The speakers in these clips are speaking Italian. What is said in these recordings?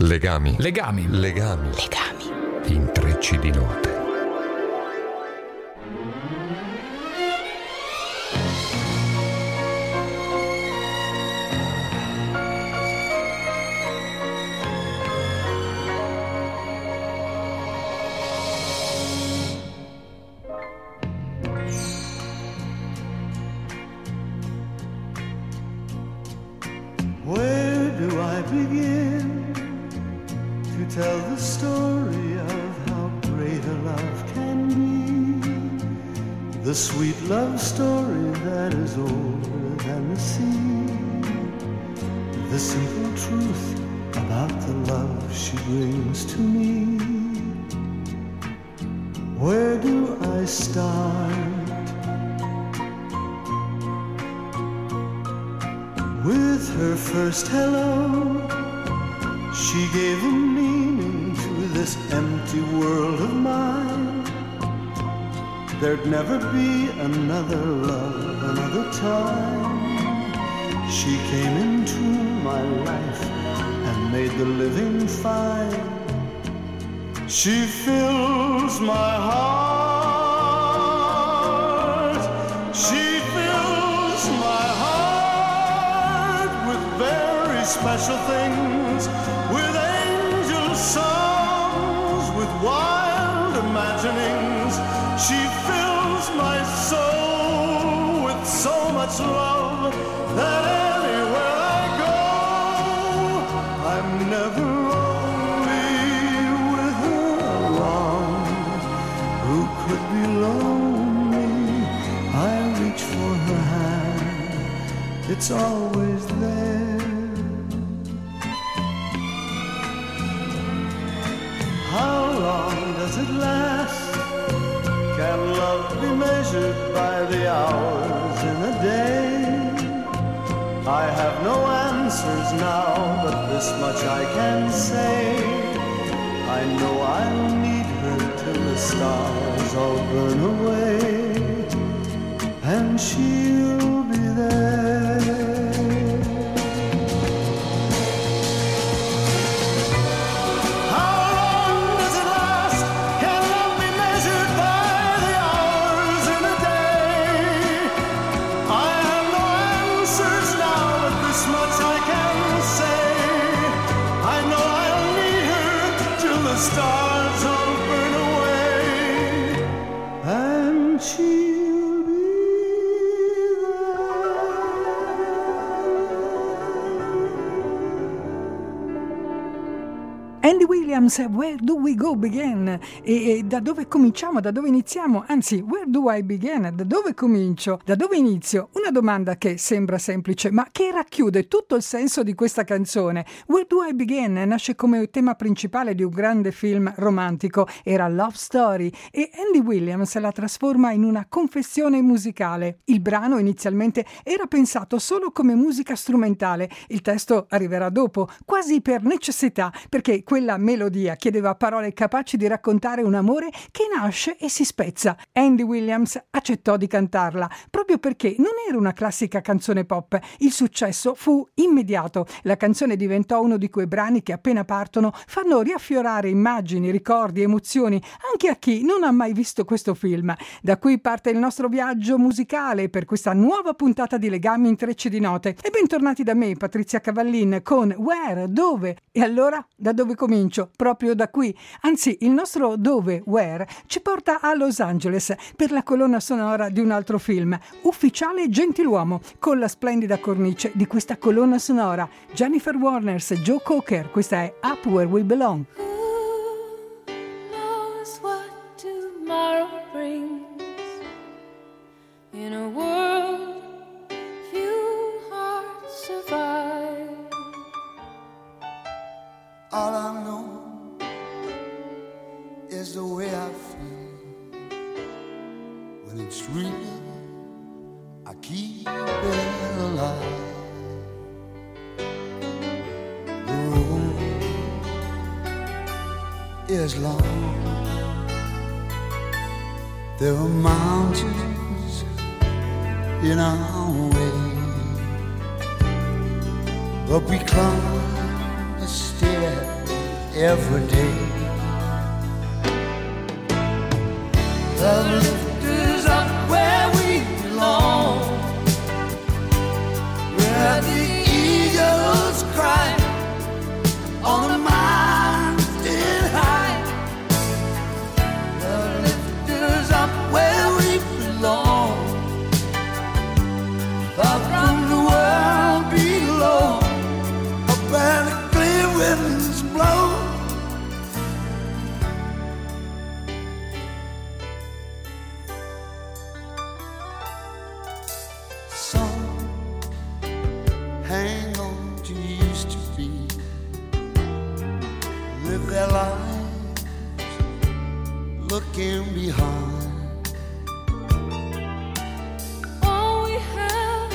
Legami. Legami. Legami. Legami. Intrecci di note. Where do I begin to tell the story of how great a love can be? The sweet love story that is older than the sea. The simple truth about the love she brings to me. Where do I start? With her first hello, she gave a meaning to this empty world of mine. There'd never be another love, another time. She came into my life and made the living fine. She fills my heart. She fills my heart with very special things, with angel songs, with wild imaginings. She fills my soul with so much love that anywhere I go, I'm never lonely with her along. Who could be lonely? I reach for her hand, it's always there. How long does it last? Can love be measured by the hours in a day? I have no answers now, but this much I can say. I know I'll need her till the stars all burn away, and she'll be there. Stars all burn away, and she'll be there. Andy Williams, Where Do We Go Begin? E da dove cominciamo? Da dove iniziamo? Anzi, where do I begin? Da dove comincio? Da dove inizio? Una domanda che sembra semplice, ma che racchiude tutto il senso di questa canzone. Where do I begin? Nasce come tema principale di un grande film romantico, era Love Story, e Andy Williams la trasforma in una confessione musicale. Il brano inizialmente era pensato solo come musica strumentale, il testo arriverà dopo, quasi per necessità, perché quella melodia chiedeva parole capaci di raccontare un amore che nasce e si spezza. Andy Williams accettò di cantarla, proprio perché non era una classica canzone pop. Il successo fu immediato. La canzone diventò uno di quei brani che appena partono fanno riaffiorare immagini, ricordi, emozioni, anche a chi non ha mai visto questo film. Da qui parte il nostro viaggio musicale per questa nuova puntata di Legami Intrecci di Note. E bentornati da me, Patrizia Cavallin, con Where, dove? E allora, da dove comincio? Proprio da qui. Anzi, il nostro dove, Where, ci porta a Los Angeles per la colonna sonora di un altro film, Ufficiale Gentiluomo, con la splendida cornice di questa colonna sonora. Jennifer Warnes, Joe Cocker, questa è Up Where We Belong. Who knows what tomorrow brings in a world few hearts survive. All I know is the way I feel when it's real. I keep it alive. The road is long. There are mountains in our way, but we climb a stair every day. Love lifts us up where we belong, where the eagles cry on the mountain high. Love lifts us up where we belong, far from the world below, up where the clear winds blow. Hang on to used to be, live their lives looking behind. All we have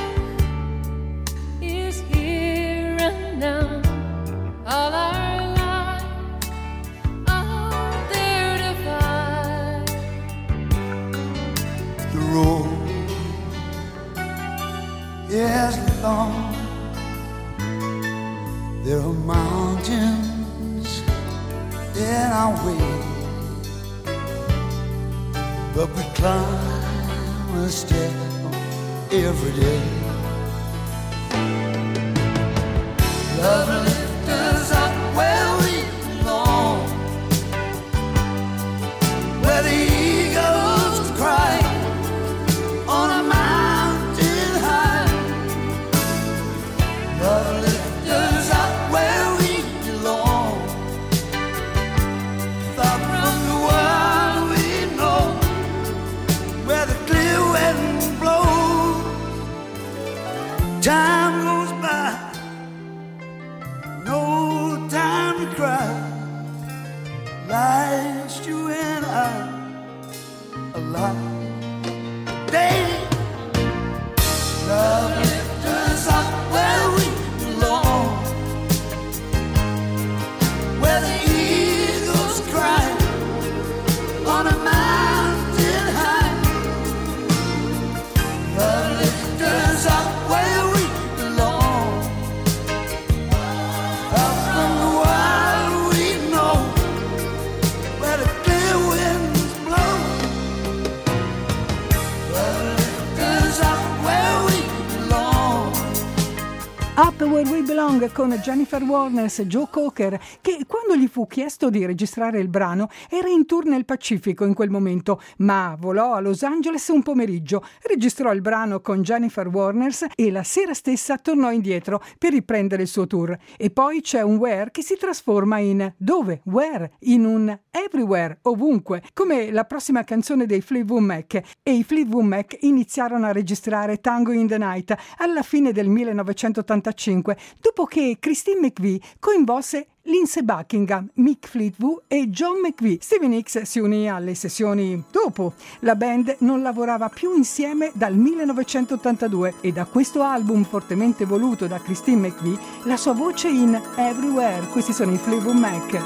is here and now. All our lives are there to find. The road is long. There are mountains in our way, but we climb a step every day. Love lifts us up where we belong, where the eagles cry on a mountain high. Love lifts us up where we belong, far from the world we know, where the clear wind blows. Time goes by, no time to cry. Life's you and I alive. Day, love lifts us up where we belong, where the eagles cry on a mountain high. Love lifts us up where we belong, up from the wild we know, where the clear winds blow. Love lifts us up where we belong. Up Where We Belong con Jennifer Warnes e Joe Cocker, che quando gli fu chiesto di registrare il brano era in tour nel Pacifico in quel momento, ma volò a Los Angeles un pomeriggio, registrò il brano con Jennifer Warnes e la sera stessa tornò indietro per riprendere il suo tour. E poi c'è un Where che si trasforma in dove? Where? In un everywhere, ovunque, come la prossima canzone dei Fleetwood Mac. E i Fleetwood Mac iniziarono a registrare Tango in the Night alla fine del 1985, dopo che Christine McVie coinvolse Lindsey Buckingham, Mick Fleetwood e John McVie. Stevie Nicks si unì alle sessioni dopo. La band non lavorava più insieme dal 1982 e da questo album fortemente voluto da Christine McVie la sua voce in Everywhere. Questi sono i Fleetwood Mac.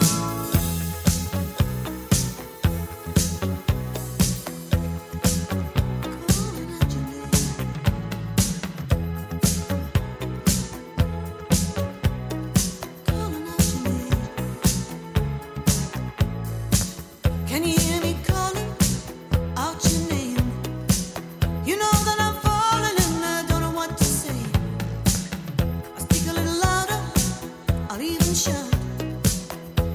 Can you hear me calling out your name? You know that I'm falling and I don't know what to say. I'll speak a little louder, I'll even shout.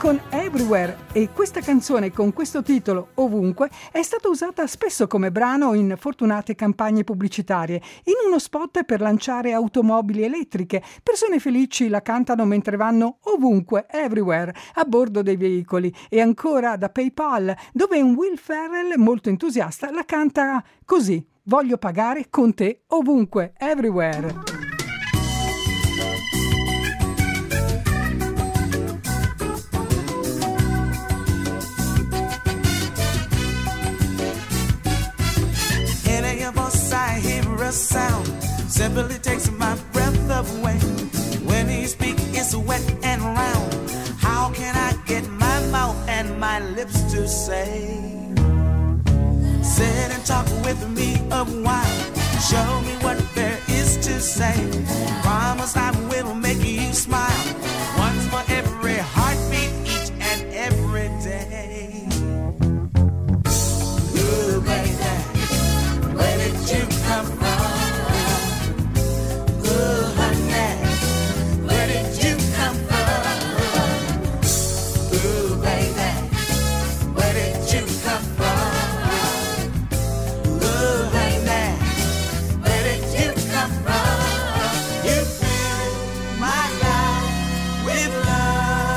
con Everywhere, e questa canzone con questo titolo, Ovunque, è stata usata spesso come brano in fortunate campagne pubblicitarie, in uno spot per lanciare automobili elettriche. Persone felici la cantano mentre vanno ovunque, everywhere, a bordo dei veicoli. E ancora da PayPal, dove un Will Ferrell molto entusiasta la canta così: voglio pagare con te ovunque, everywhere. I hear a sound, simply takes my breath away. When he speaks, it's wet and round. How can I get my mouth and my lips to say? Sit and talk with me a while. Show me what there is to say. Promise I will make you smile. Once for every heartbeat, each and every day. Ooh, baby. Where did you come from? Ooh, honey, where did you come from? Ooh, baby, where did you come from? Ooh, honey, where did you come from? You fill my life with love.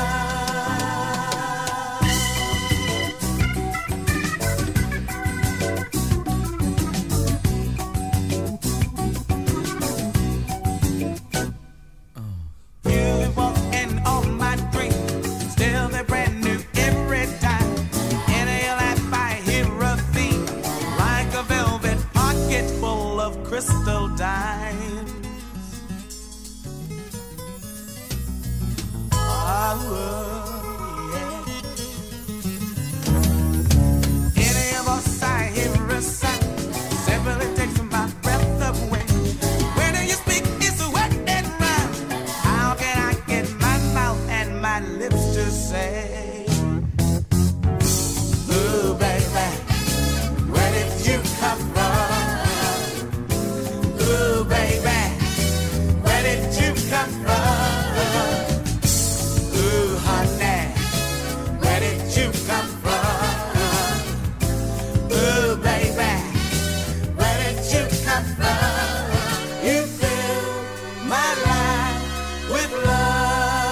Crystal dimes. Oh, yeah. Any of us, I hear a sound, simply takes my breath away. When you speak, it's wet and round. How can I get my mouth and my lips to say? Ooh, baby, where did you come from? Ooh, baby, where did you come from? Ooh, honey, where did you come from? Ooh, baby, where did you come from? You fill my life with love.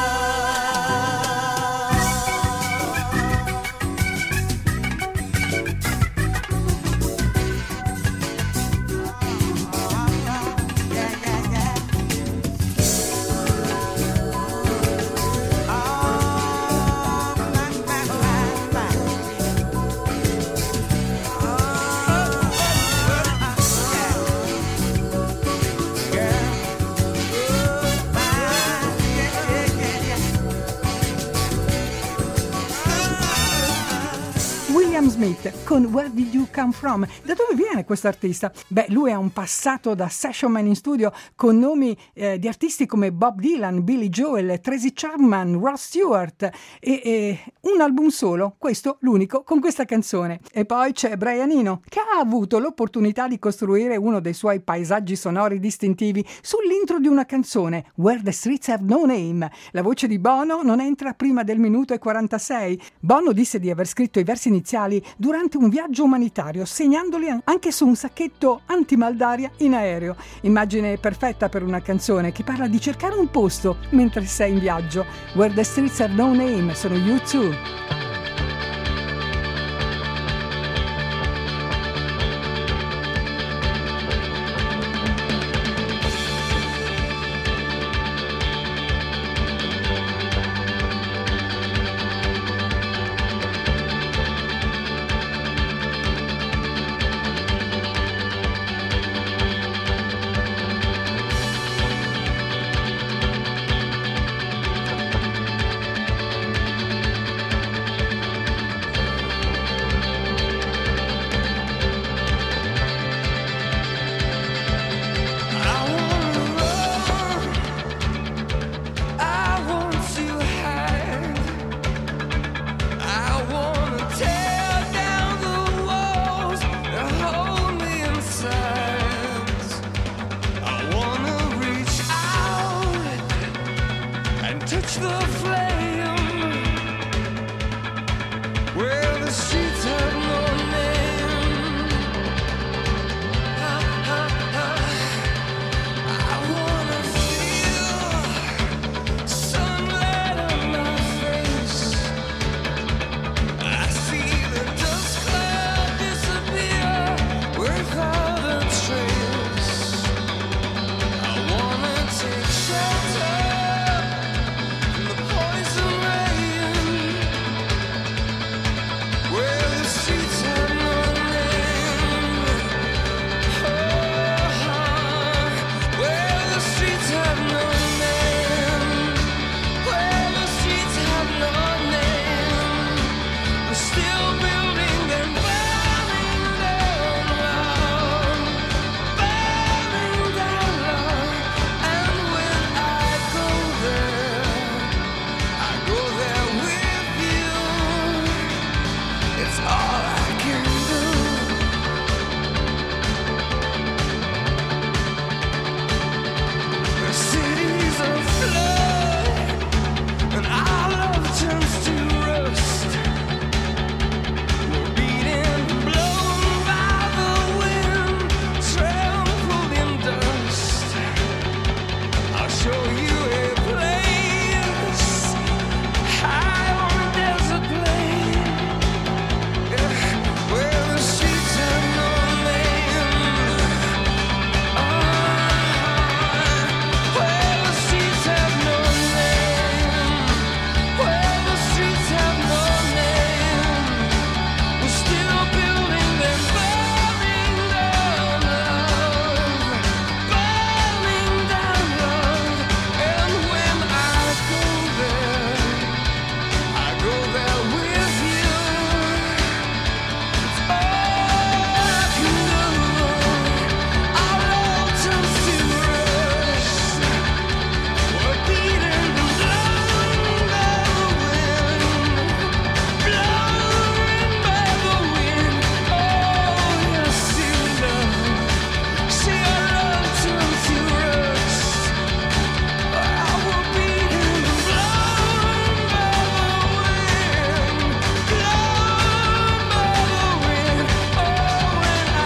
Smith con Where Did You Come From? Da dove viene questo artista? Beh, lui ha un passato da session man in studio con nomi di artisti come Bob Dylan, Billy Joel, Tracy Chapman, Ross Stewart e un album solo, questo l'unico, con questa canzone. E poi c'è Brian Eno, che ha avuto l'opportunità di costruire uno dei suoi paesaggi sonori distintivi sull'intro di una canzone, Where the Streets Have No Name. La voce di Bono non entra prima del minuto e 46. Bono disse di aver scritto i versi iniziali durante un viaggio umanitario, segnandoli anche su un sacchetto antimaldaria in aereo. Immagine perfetta per una canzone che parla di cercare un posto mentre sei in viaggio. Where the Streets Have No Name, sono U2. still building them, burning down love, burning down love. And when I go there with you. It's all I can do. The city's afloat, and our love turns to rust. We're beaten, blown by the wind, trampled in dust. I'll show you a place high on a desert plain, where the streets have no name. Where the streets have no name. Where the streets have no name. We're still building them, burning down love, burning down love. And when I go there with you. It's all I can do. Our love turns to rust. We're beaten and blown by the wind, blown by the wind. Oh, yes, you know. See, our love turns to rust. We're beaten and blown by the wind, blown by the wind. Oh, when I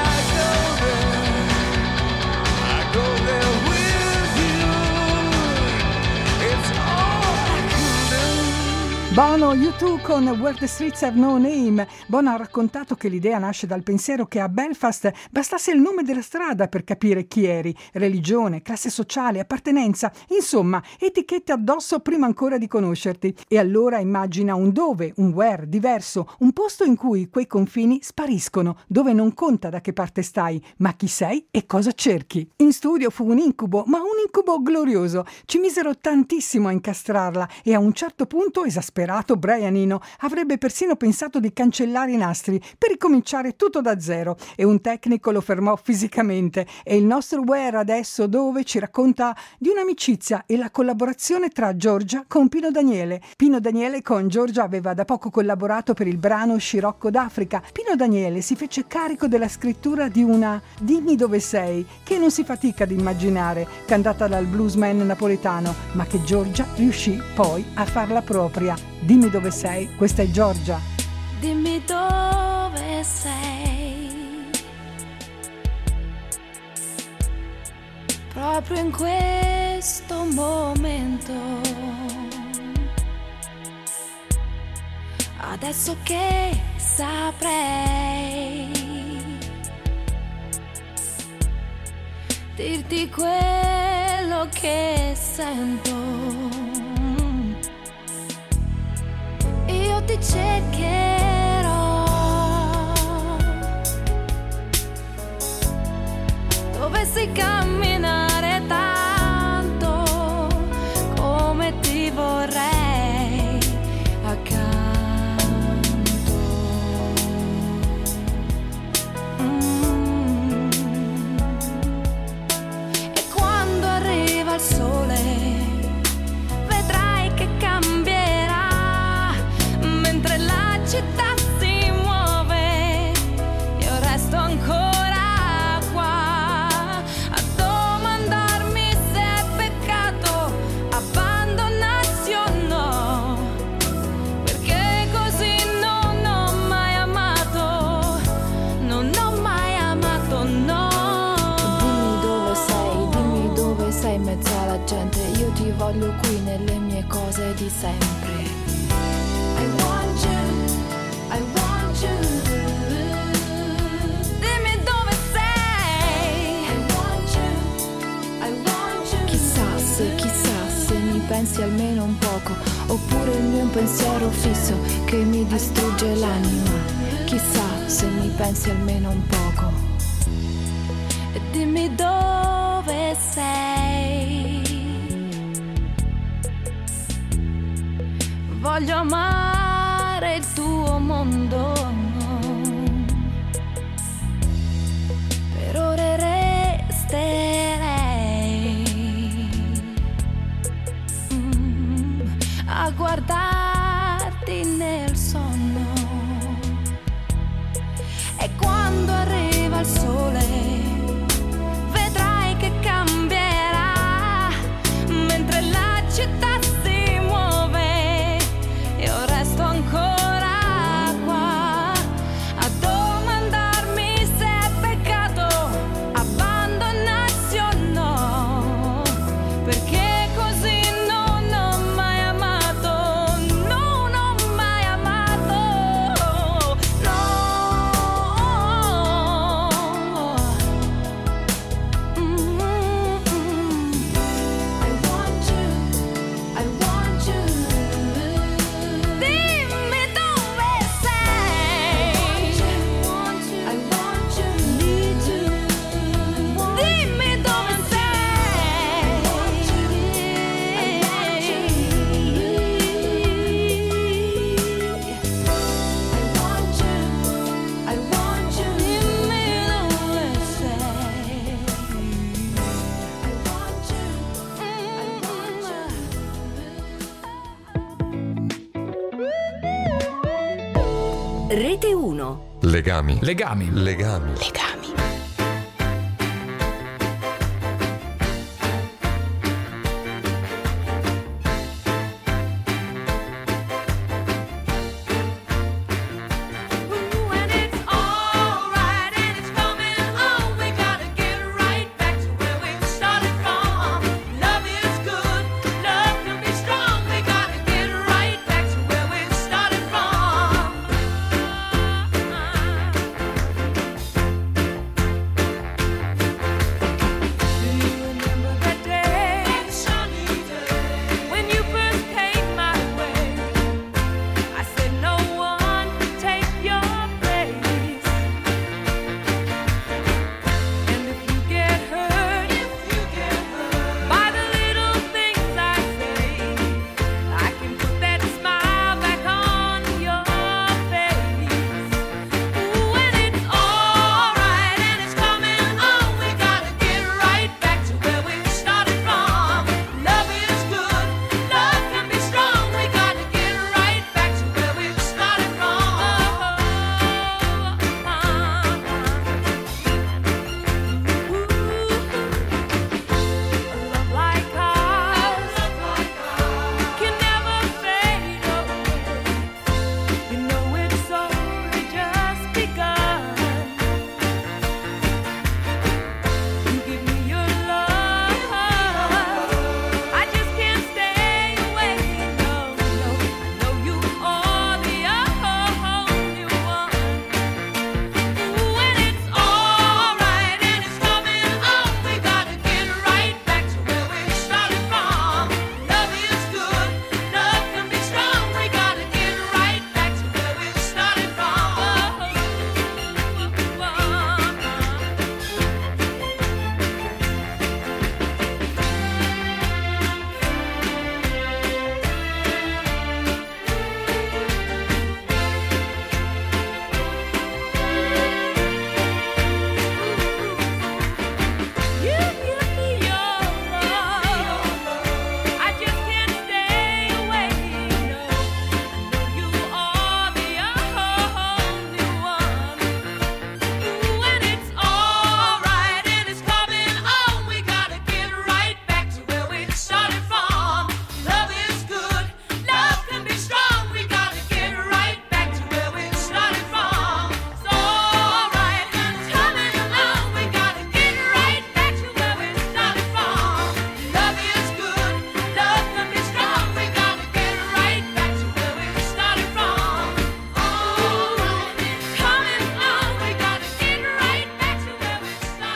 go there with you. It's all I can do. Bono, U2 con Where the Streets Have No Name. Bono ha raccontato che l'idea nasce dal pensiero che a Belfast bastasse il nome della strada per capire chi eri, religione, classe sociale, appartenenza, insomma, etichette addosso prima ancora di conoscerti. E allora immagina un dove, un where diverso, un posto in cui quei confini spariscono, dove non conta da che parte stai, ma chi sei e cosa cerchi. In studio fu un incubo, ma un incubo glorioso. Ci misero tantissimo a incastrarla e a un certo punto, esasperato, Brian Eno avrebbe persino pensato di cancellare i nastri per ricominciare tutto da zero, e un tecnico lo fermò fisicamente. E il nostro Where adesso dove ci racconta di un'amicizia e la collaborazione tra Giorgia con Pino Daniele. Pino Daniele con Giorgia aveva da poco collaborato per il brano Scirocco d'Africa. Pino Daniele si fece carico della scrittura di una Dimmi dove sei, che non si fatica ad immaginare, cantata dal bluesman napoletano, ma che Giorgia riuscì poi a farla propria. Dimmi dove sei, questa è Giorgia. Dimmi dove sei, proprio in questo momento, adesso che saprei dirti quello che sento. Io ti cercherò dovessi camminare tanto come ti vorrei accanto. E quando arriva il sole vedrai che cambierà, mentre la città si muove, io resto ancora qua a domandarmi se è peccato abbandonarsi o no, perché così non ho mai amato, non ho mai amato, no. Dimmi dove sei in mezzo alla gente, io ti voglio qui nelle mie cose di sempre. I want you. Dimmi dove sei. I want you. Chissà se mi pensi almeno un poco, oppure il mio pensiero fisso che mi distrugge l'anima. Chissà se mi pensi almeno un poco. E dimmi dove sei. Voglio amare cambiare il tuo mondo. Per ore resterei a guardarti nel sonno. E quando arriva il sole vedrai che cambierà, mentre la città si muove, io resto ancora qua a domandarmi se è peccato abbandonarsi o no, perché così non ho mai amato, no, non ho mai amato, no. I want you, I want you. Dimmi dove sei. I want you, need you. Dimmi dove sei. I want you, I want you. Dimmi dove sei. Rete 1. Legami. Legami. Legami. Legami. And it's all right, and it's coming on. We gotta get right back to where we started from. Love is good, love can be strong. We gotta get right back to where we started from.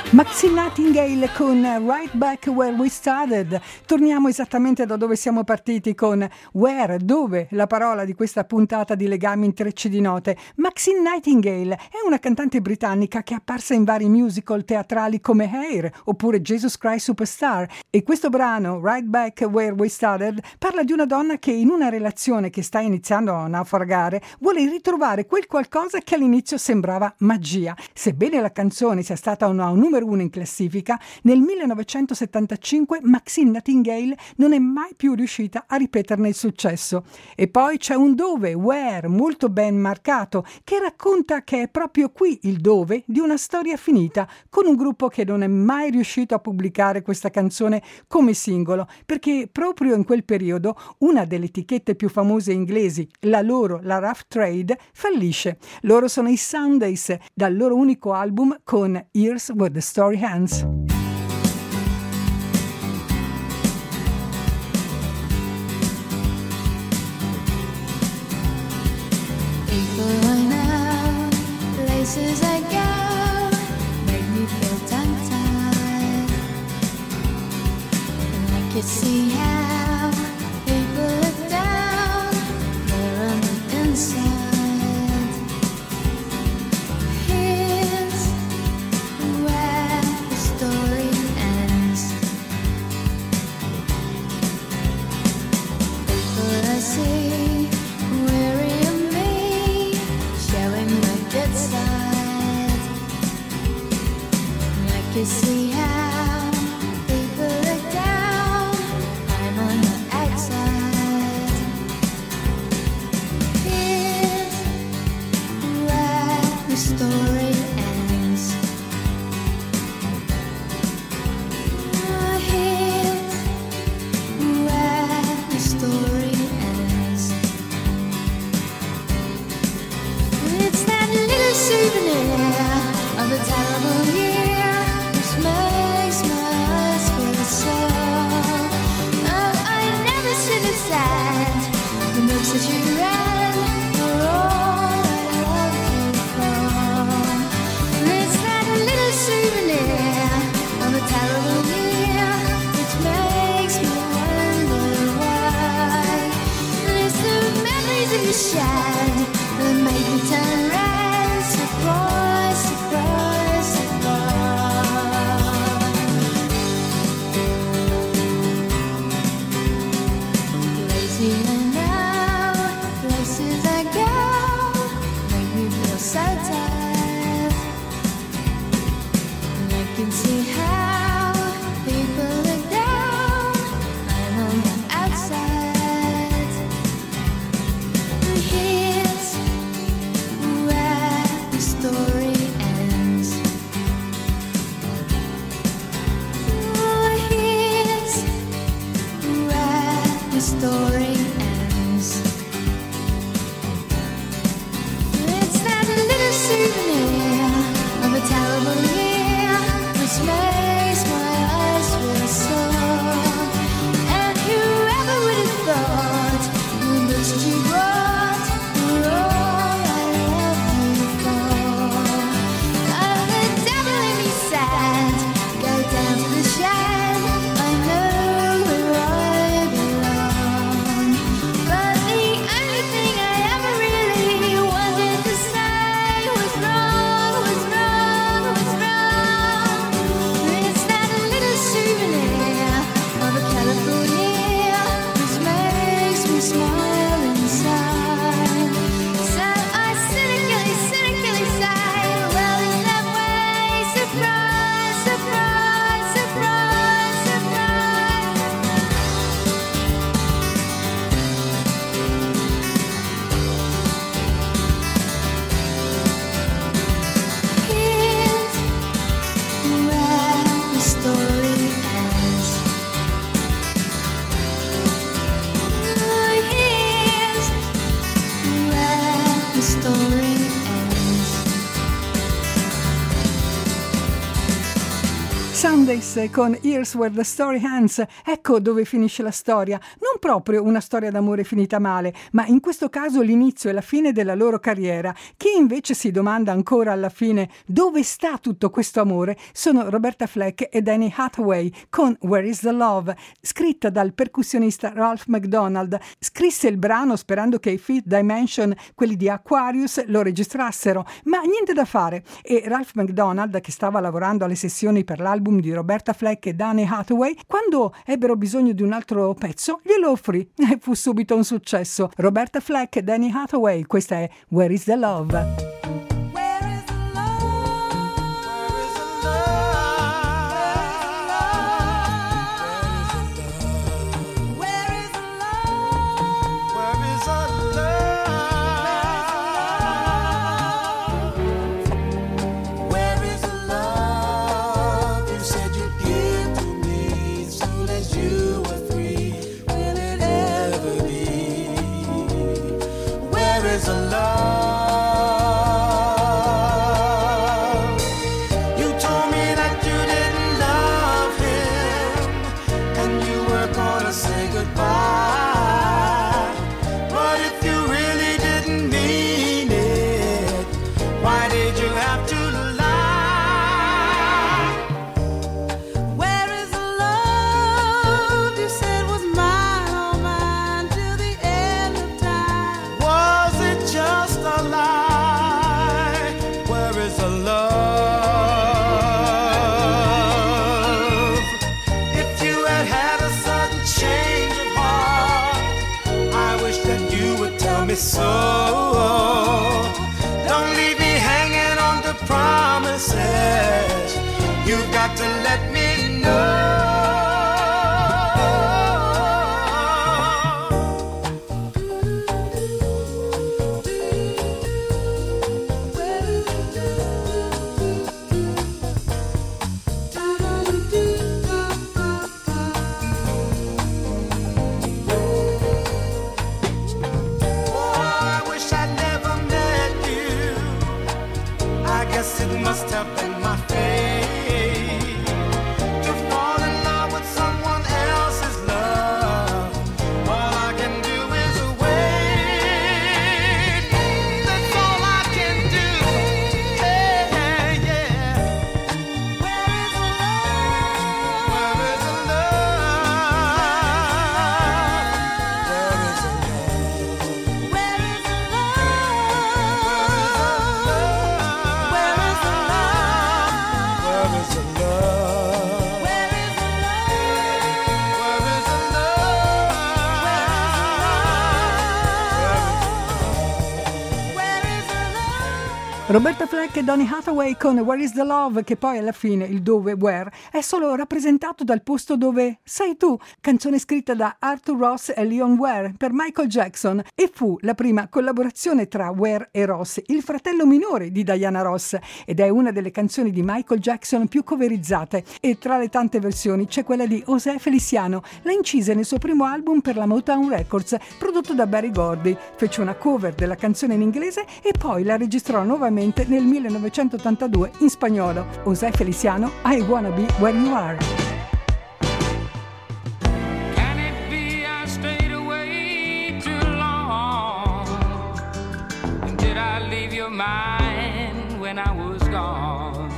Maxine Nightingale con Right Back Where We Started. Torniamo esattamente da dove siamo partiti con Where, dove, la parola di questa puntata di Legami Intrecci di Note. Maxine Nightingale è una cantante britannica che è apparsa in vari musical teatrali come Hair oppure Jesus Christ Superstar, e questo brano Right Back Where We Started parla di una donna che in una relazione che sta iniziando a naufragare vuole ritrovare quel qualcosa che all'inizio sembrava magia. Sebbene la canzone sia stata una numero 1 in classifica, nel 1975 Maxine Nightingale non è mai più riuscita a ripeterne il successo. E poi c'è un dove, Where, molto ben marcato, che racconta che è proprio qui il dove di una storia finita, con un gruppo che non è mai riuscito a pubblicare questa canzone come singolo, perché proprio in quel periodo una delle etichette più famose inglesi, la Rough Trade, fallisce. Loro sono i Sundays, dal loro unico album con Here's Where the Story Ends. People I know, places I go, make me feel tongue-tied. And I can see how people look down there on the inside. Here's where the story ends. People I see weary of me, showing my good side. And I can see how people look down, I'm on the outside. Here's where the story ends. Here's where the story ends. It's that little souvenir of a terrible year which makes my eyes feel sore. Oh, I never should have said the books that you read were all I loved you for. It's that little souvenir of a terrible year which makes me wonder why. And it's the memories of you shed that make me turn red. Surprise, surprise, surprise. Lazy and now, Sundays con Here's Where the Story Ends. Ecco dove finisce la storia. Non proprio una storia d'amore finita male, ma in questo caso l'inizio e la fine della loro carriera. Chi invece si domanda ancora alla fine dove sta tutto questo amore sono Roberta Fleck e Donny Hathaway con Where is the Love, scritta dal percussionista Ralph McDonald. Scrisse il brano sperando che i Fifth Dimension, quelli di Aquarius, lo registrassero, ma niente da fare. E Ralph McDonald, che stava lavorando alle sessioni per l'album di Roberta Fleck e Donny Hathaway, quando ebbero bisogno di un altro pezzo glielo offrì e fu subito un successo. Roberta Fleck e Donny Hathaway, questa è Where is the Love. So don't leave me hanging on to promises. You've got to let me know. Must have been my fate to fall in love with someone else's love. All I can do is wait. That's all I can do. Yeah, yeah. Where is the love? Where is the love? Where is the Roberta Fleck e Donny Hathaway con Where is the Love, che poi alla fine il dove, where, è solo rappresentato dal posto dove sei tu, canzone scritta da Arthur Ross e Leon Ware per Michael Jackson, e fu la prima collaborazione tra Ware e Ross, il fratello minore di Diana Ross, ed è una delle canzoni di Michael Jackson più coverizzate, e tra le tante versioni c'è quella di José Feliciano. La incise nel suo primo album per la Motown Records, prodotto da Berry Gordy. Fece una cover della canzone in inglese e poi la registrò nuovamente nel 1982 in spagnolo. José Feliciano, I Wanna Be Where You Are. Can it be I stayed away too long? And did I leave your mind when I was gone?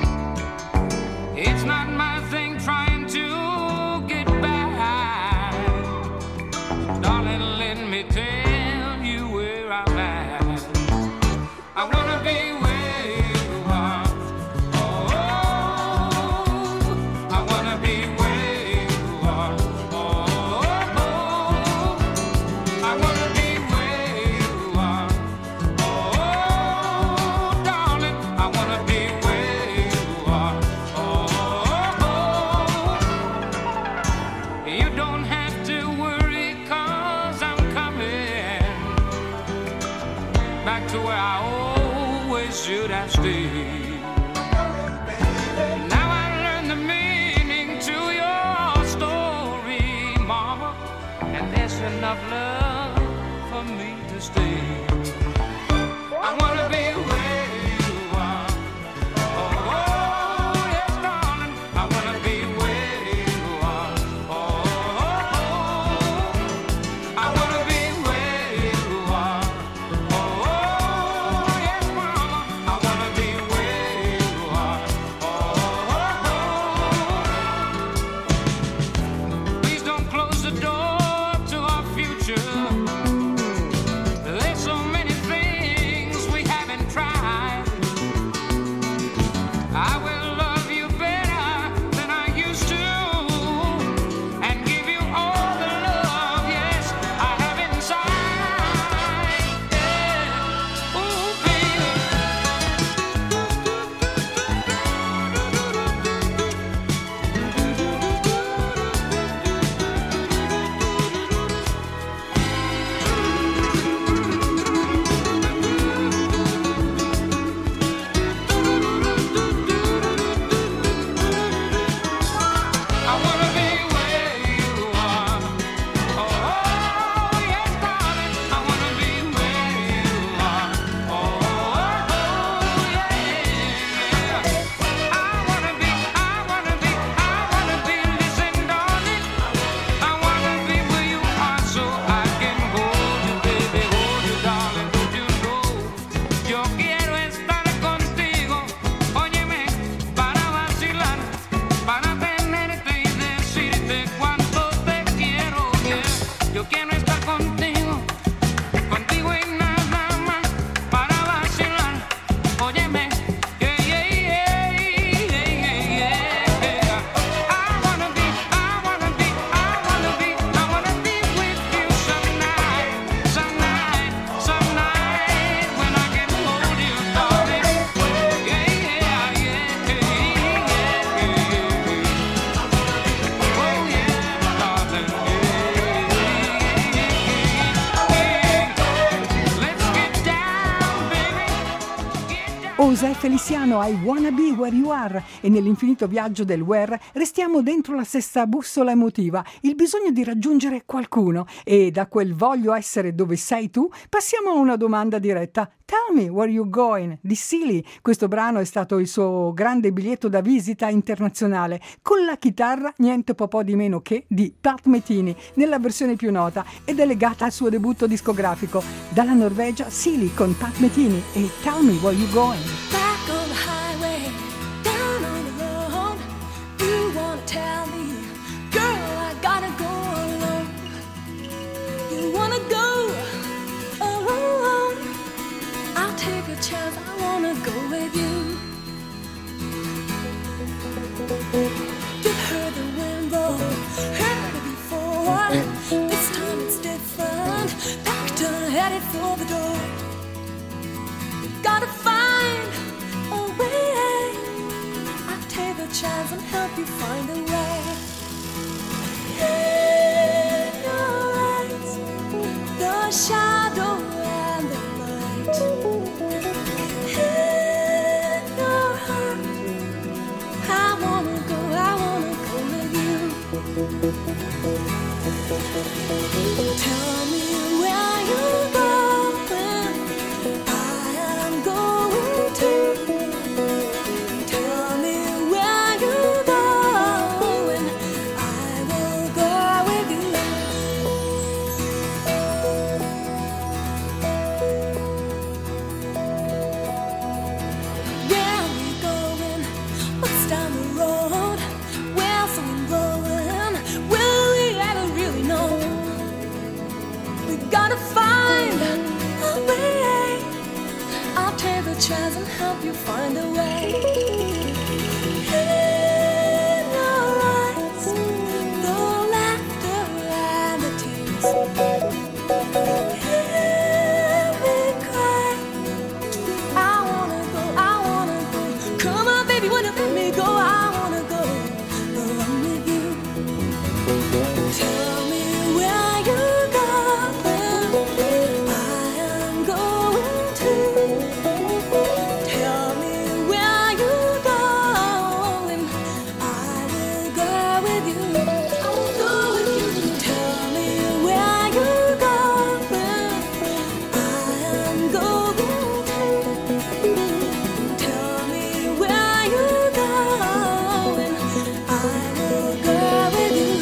It's not my thing trying to get back. Darling, let me tell you where I'm at. I wanna be where you are. Oh, I wanna be where you are. Oh, I wanna be where you are. Oh, darling, I wanna be where you are. Oh, you don't have to worry 'cause I'm coming back to where I should have stayed. Now I learned the meaning to your story, Mama, and there's enough love for me to stay. I wanna be where you are. Oh, yes, darling, I me. Yeah, yeah, yeah, yeah, yeah, yeah. I wanna be with you some night, when I can hold you, darling. Yeah, yeah, yeah, yeah, yeah. Oh yeah, darling. Let's get down, baby. Get down. José Feliciano, I Wanna Be Where You Are, e nell'infinito viaggio del where restiamo dentro la stessa bussola emotiva, il bisogno di raggiungere qualcuno, e da quel voglio essere dove sei tu passiamo a una domanda diretta. Tell me where you going di Silly. Questo brano è stato il suo grande biglietto da visita internazionale, con la chitarra niente po' di meno che di Pat Metheny nella versione più nota, ed è legata al suo debutto discografico. Dalla Norvegia, Silly con Pat Metheny e Tell Me Where You Going. Back on the highway, down on the road. You wanna tell me, girl, I gotta go alone. You wanna go alone? I'll take a chance, I wanna go with you. You've heard the wind blow, heard it before. This time it's different. Back to headed for the door. Gotta find a way. I'll take a chance and help you find a way. In your eyes, the shadow and the light. In your heart, I wanna go with you. Tell me where you're going. I am going to. Tell me where you're going. I will go with you. Where are we going? What's down the road? Where's the wind blowing? Will we ever really know? We gotta find a way. I'll take the chance and help you find a way. In your eyes, the laughter and the tears. Hear me cry. I wanna go. Come on, baby, when you let me go, I wanna go along with you. Tell me where you're going. I am going to. Tell me where you're going. I will go with you. I will go with you. Tell me where you're going. I am going to. Tell me where you're going. I will go with you.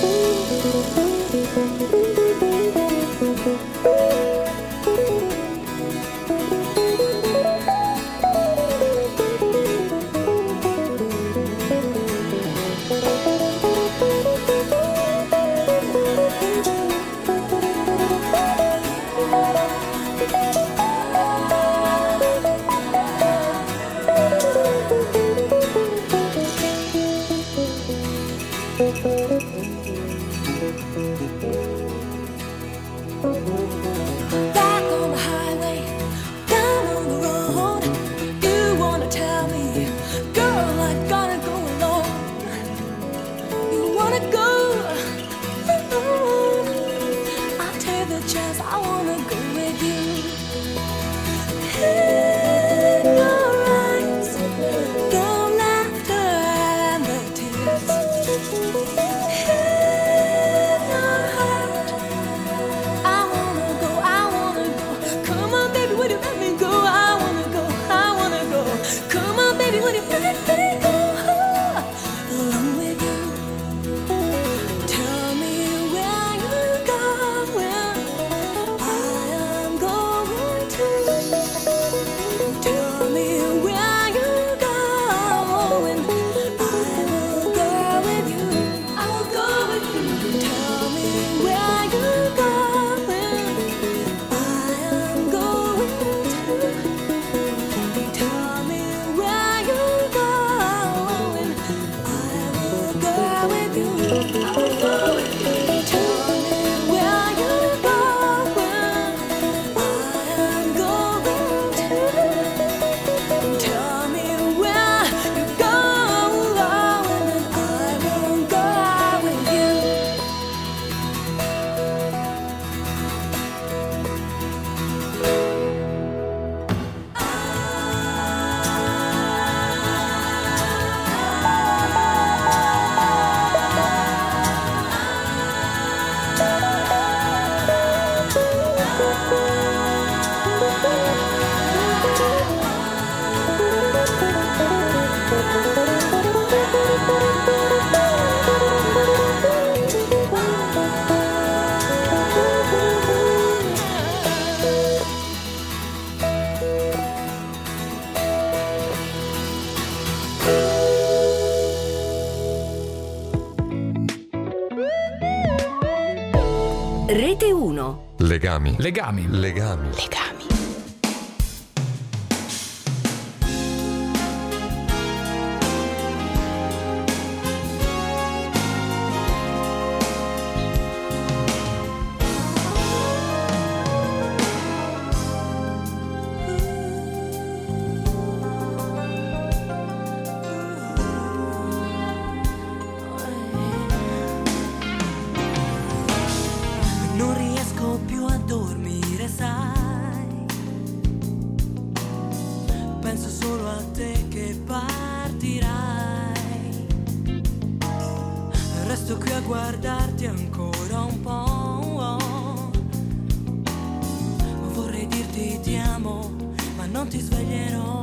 Back on the highway, down on the road. You wanna tell me, girl, I gotta go alone. You wanna go alone? I'll take the chance, I wanna go with you. In your eyes, the laughter and the tears. In your heart, I wanna go. Come on, baby, when you let me go, I wanna go. Come on, baby, when you let me go, along with you. Tell me where you're going. I am going to. Tell me where you're going. I will go with you. I will go with you. Tell me where you're going. I am going to. Tell Rete 1. Legami. Legami. Legami. Legami. Non riesco più a dormire, sai. Penso solo a te che partirai. Resto qui a guardarti ancora un po'. Vorrei dirti ti amo, ma non ti sveglierò.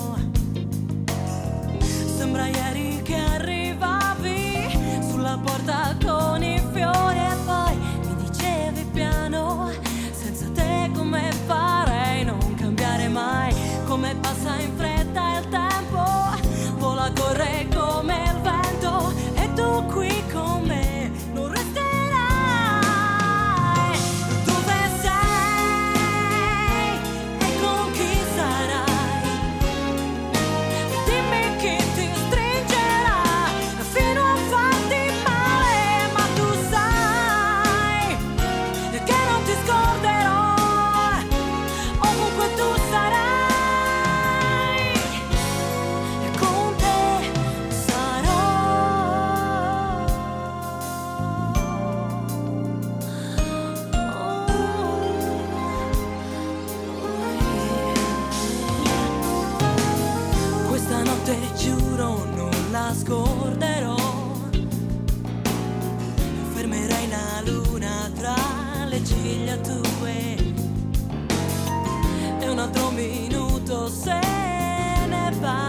Sembra ieri che arrivavi sulla porta con i fiori e poi mi dicevi piano, senza te come farei, non cambiare mai. Come passa in fretta il tempo, vola, corre come il vento, e tu qui con me non resterai. Dove sei e con chi sarai? Dimmi chi ti stringerà fino a farti male, ma tu sai che non ti scorderò, ovunque tu sarai, e con te sarò. Questa notte giuro non la scorderò. Fermerei la luna tra le ciglia tue, e un altro minuto se ne va,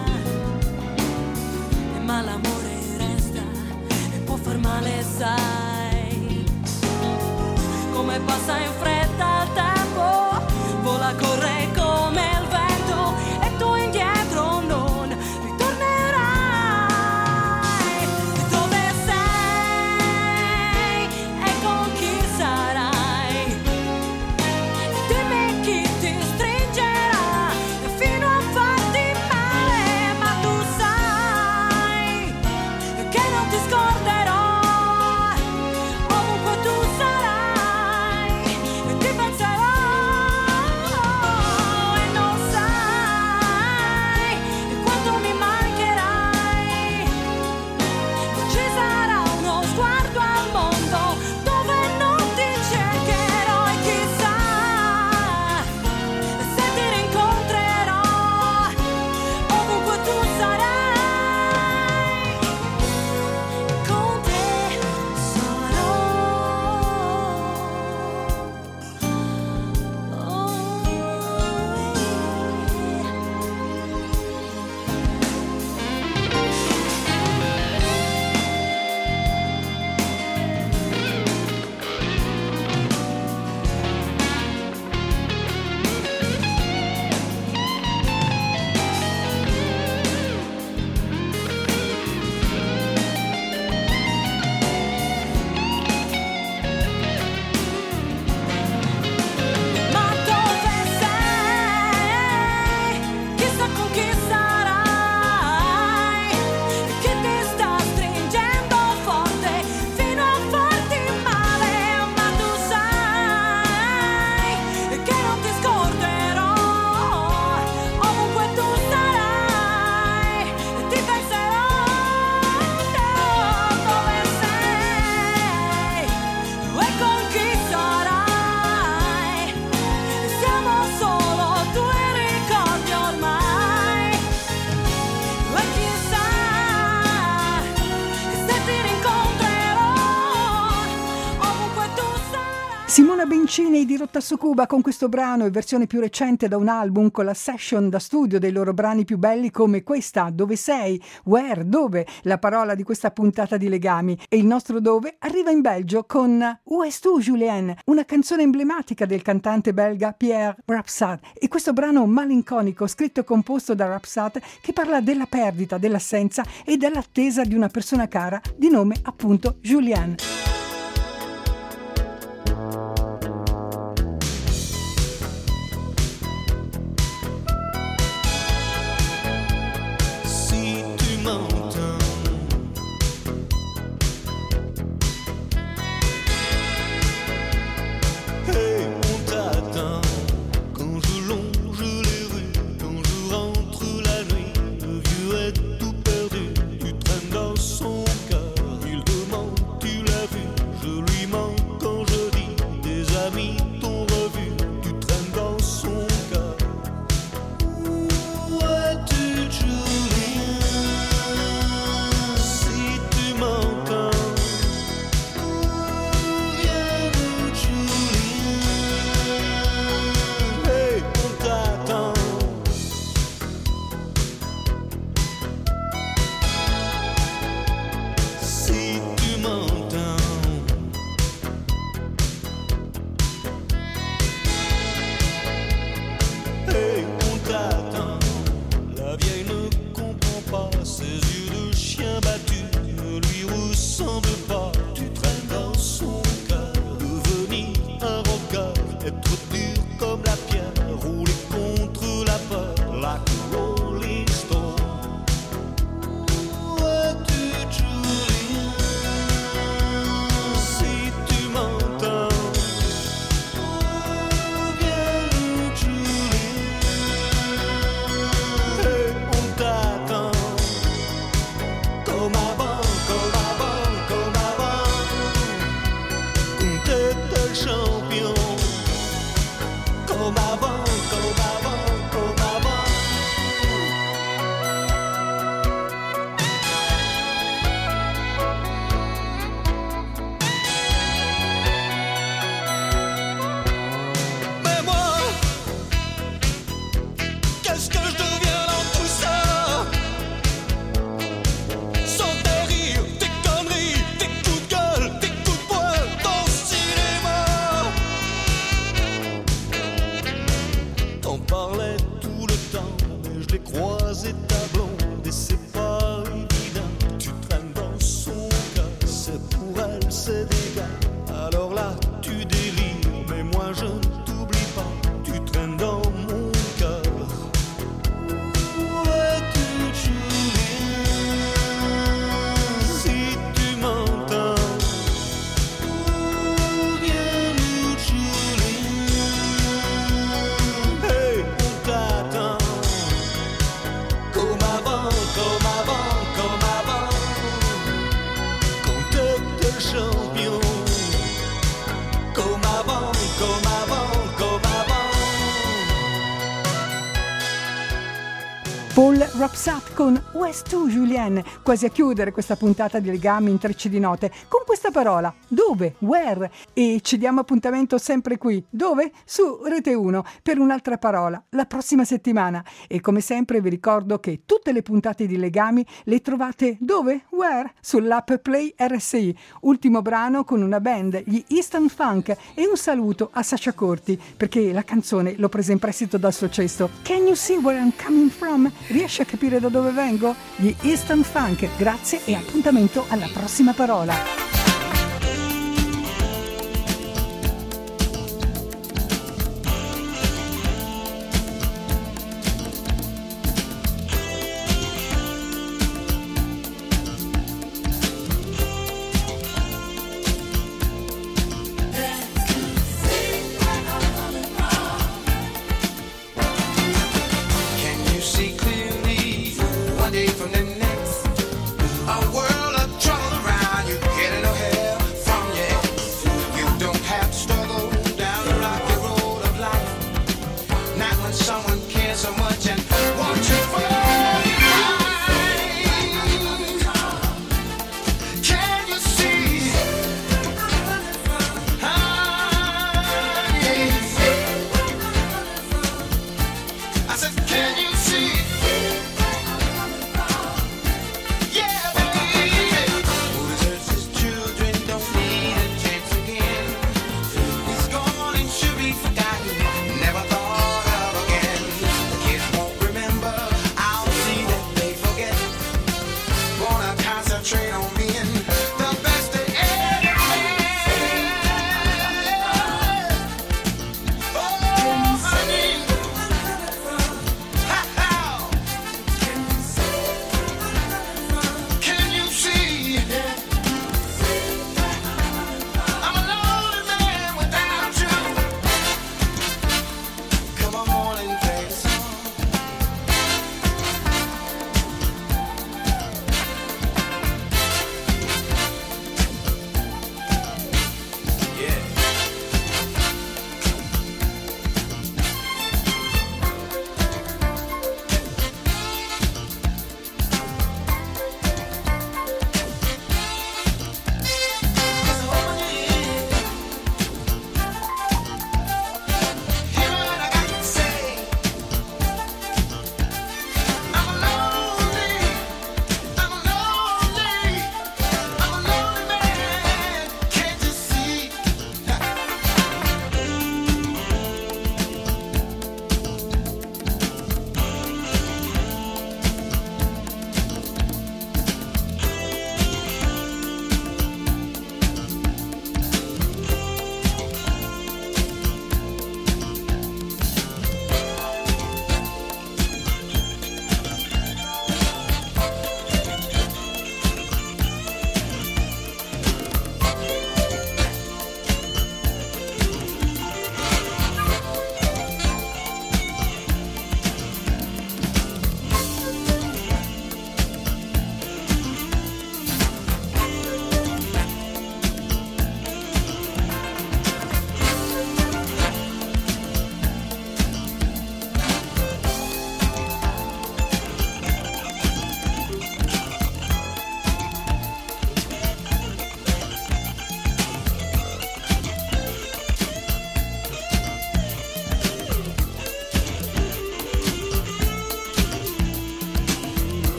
ma l'amore resta e può far male, sai. Come passa in fretta il tempo, vola, corre come il vento, e tu indietro non ritornerai. Dove sei e con chi sarai? Dimmi chi ti stringerà fino Bencini di Rotta su Cuba con questo brano in versione più recente da un album con la session da studio dei loro brani più belli come questa, Dove sei? Where? Dove? La parola di questa puntata di Legami. E il nostro dove arriva in Belgio con Où est tu Julien? Una canzone emblematica del cantante belga Pierre Rapsat. E questo brano malinconico scritto e composto da Rapsat che parla della perdita, dell'assenza e dell'attesa di una persona cara di nome appunto Julien. Paul Rapsat con Où est tu Julien, quasi a chiudere questa puntata di Legami in Trecce di Note con questa parola, dove, where, e ci diamo appuntamento sempre qui, dove? Su Rete 1 per un'altra parola la prossima settimana. E come sempre vi ricordo che tutte le puntate di Legami le trovate dove? Where? Sull'app Play RSI. Ultimo brano con una band, gli Eastern Funk, e un saluto a Sasha Corti perché la canzone l'ho presa in prestito dal suo cesto. Can you see where I'm coming from? Riesci a capire da dove vengo? Gli Eastern Funk. Grazie e appuntamento alla prossima parola. From the next, a world of trouble around you, getting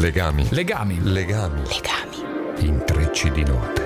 Legami. Legami. Legami. Legami. Intrecci di note.